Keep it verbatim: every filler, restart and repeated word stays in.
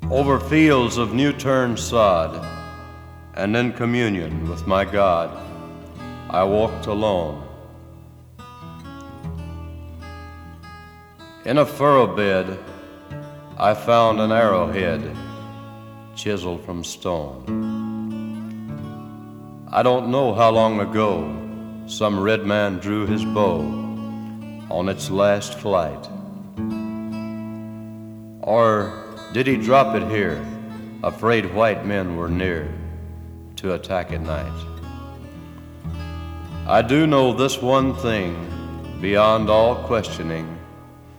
Over fields of new-turned sod, and in communion with my God, I walked alone. In a furrow bed, I found an arrowhead chiseled from stone. I don't know how long ago some red man drew his bow on its last flight. Or did he drop it here, afraid white men were near to attack at night? I do know this one thing beyond all questioning: